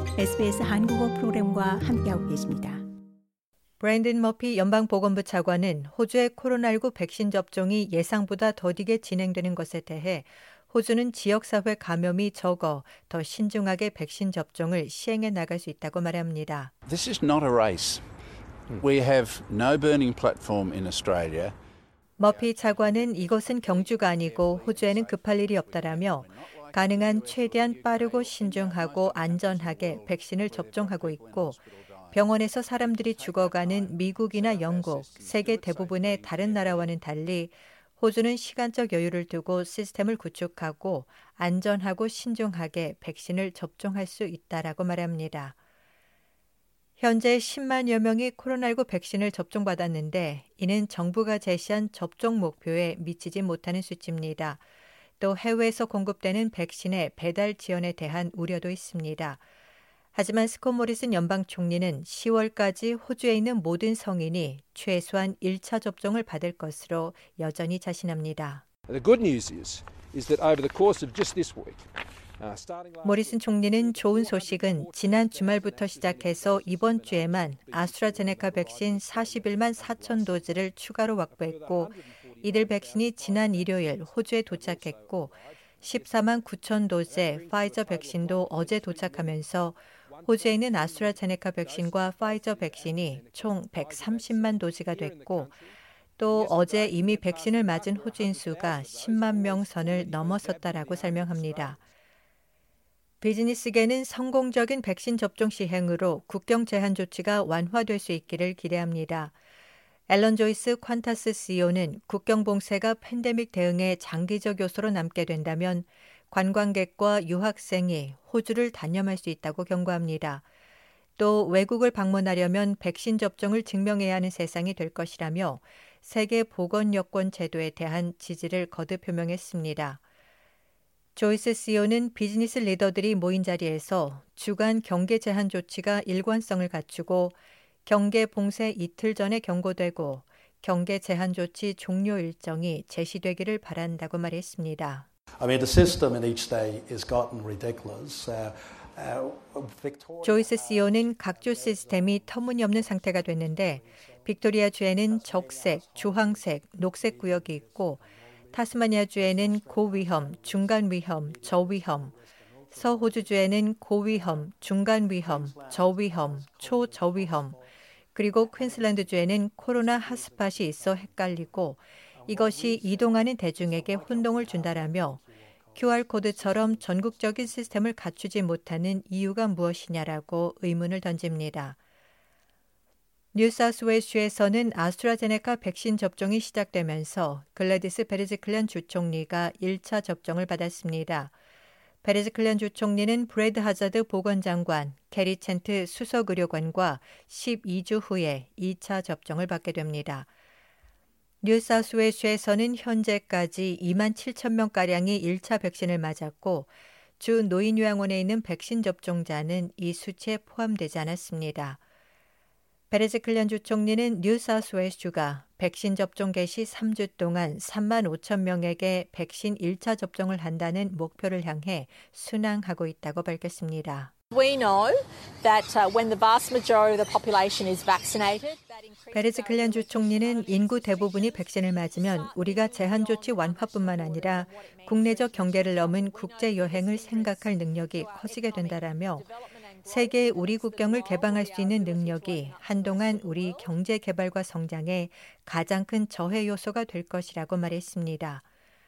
SBS 한국어 프로그램과 함께하고 계십니다. 브랜든 머피 연방보건부 차관은 호주의 코로나19 백신 접종이 예상보다 더디게 진행되는 것에 대해 호주는 지역사회 감염이 적어 더 신중하게 백신 접종을 시행해 나갈 수 있다고 말합니다. This is not a race. We have no burning platform in Australia. 머피 차관은 이것은 경주가 아니고 호주에는 급할 일이 없다라며 가능한 최대한 빠르고 신중하고 안전하게 백신을 접종하고 있고 병원에서 사람들이 죽어가는 미국이나 영국, 세계 대부분의 다른 나라와는 달리 호주는 시간적 여유를 두고 시스템을 구축하고 안전하고 신중하게 백신을 접종할 수 있다라고 말합니다. 현재 10만여 명이 코로나19 백신을 접종받았는데 이는 정부가 제시한 접종 목표에 미치지 못하는 수치입니다. 또 해외에서 공급되는 백신의 배달 지연에 대한 우려도 있습니다. 하지만 스콧 모리슨 연방 총리는 10월까지 호주에 있는 모든 성인이 최소한 1차 접종을 받을 것으로 여전히 자신합니다. The good news is that over the course of just this week, 모리슨 총리는 좋은 소식은 지난 주말부터 시작해서 이번 주에만 아스트라제네카 백신 41만 4천 도즈를 추가로 확보했고 이들 백신이 지난 일요일 호주에 도착했고 14만 9천 도즈의 파이저 백신도 어제 도착하면서 호주에 있는 아스트라제네카 백신과 파이저 백신이 총 130만 도즈가 됐고 또 어제 이미 백신을 맞은 호주인 수가 10만 명 선을 넘어섰다라고 설명합니다. 비즈니스계는 성공적인 백신 접종 시행으로 국경 제한 조치가 완화될 수 있기를 기대합니다. 앨런 조이스 퀀타스 CEO는 국경 봉쇄가 팬데믹 대응의 장기적 요소로 남게 된다면 관광객과 유학생이 호주를 단념할 수 있다고 경고합니다. 또 외국을 방문하려면 백신 접종을 증명해야 하는 세상이 될 것이라며 세계 보건여권 제도에 대한 지지를 거듭 표명했습니다. 조이스 CEO는 비즈니스 리더들이 모인 자리에서 주간 경계 제한 조치가 일관성을 갖추고 경계 봉쇄 이틀 전에 경고되고 경계 제한 조치 종료 일정이 제시되기를 바란다고 말했습니다. I mean, the system in each day has gotten ridiculous. 조이스 CEO는 각주 시스템이 터무니없는 상태가 됐는데 빅토리아주에는 적색, 주황색, 녹색 구역이 있고 타스마니아주에는 고위험, 중간위험, 저위험, 서호주주에는 고위험, 중간위험, 저위험, 초저위험, 그리고 퀸슬랜드주에는 코로나 핫스팟이 있어 헷갈리고 이것이 이동하는 대중에게 혼동을 준다라며 QR코드처럼 전국적인 시스템을 갖추지 못하는 이유가 무엇이냐라고 의문을 던집니다. 뉴사우스웨일스주에서는 아스트라제네카 백신 접종이 시작되면서 글래디스 베르지클리안 주총리가 1차 접종을 받았습니다. 베르지클리안 주총리는 브래드 하자드 보건장관, 캐리 챈트 수석의료관과 12주 후에 2차 접종을 받게 됩니다. 뉴사우스웨일스주에서는 현재까지 2만 7천 명가량이 1차 백신을 맞았고 주 노인요양원에 있는 백신 접종자는 이 수치에 포함되지 않았습니다. 베르지클리안 주총리는 뉴사우스웨일스주가 백신 접종 개시 3주 동안 3만 5천 명에게 백신 1차 접종을 한다는 목표를 향해 순항하고 있다고 밝혔습니다. We know that when the vast majority of the population is vaccinated, 베르지클리안 주총리는 인구 대부분이 백신을 맞으면 우리가 제한 조치 완화뿐만 아니라 국내적 경계를 넘은 국제 여행을 생각할 능력이 커지게 된다라며 세계의 우리 국경을 개방할 수 있는 능력이 한동안 우리 경제 개발과 성장에 가장 큰 저해 요소가 될 것이라고 말했습니다.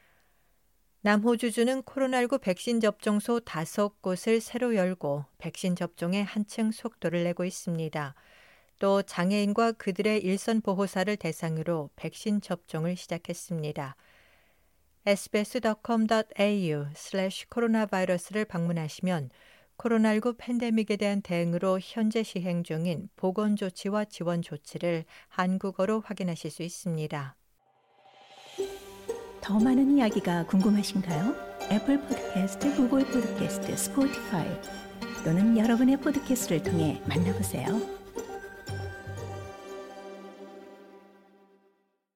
남호주주는 코로나19 백신 접종소 5곳을 새로 열고 백신 접종에 한층 속도를 내고 있습니다. 또 장애인과 그들의 일선 보호사를 대상으로 백신 접종을 시작했습니다. sbs.com.au/coronavirus를 방문하시면 코로나19 팬데믹에 대한 대응으로 현재 시행 중인 보건 조치와 지원 조치를 한국어로 확인하실 수 있습니다. 더 많은 이야기가 궁금하신가요? 애플 팟캐스트, 구글 팟캐스트, 스포티파이 또는 여러분의 팟캐스트를 통해 만나보세요.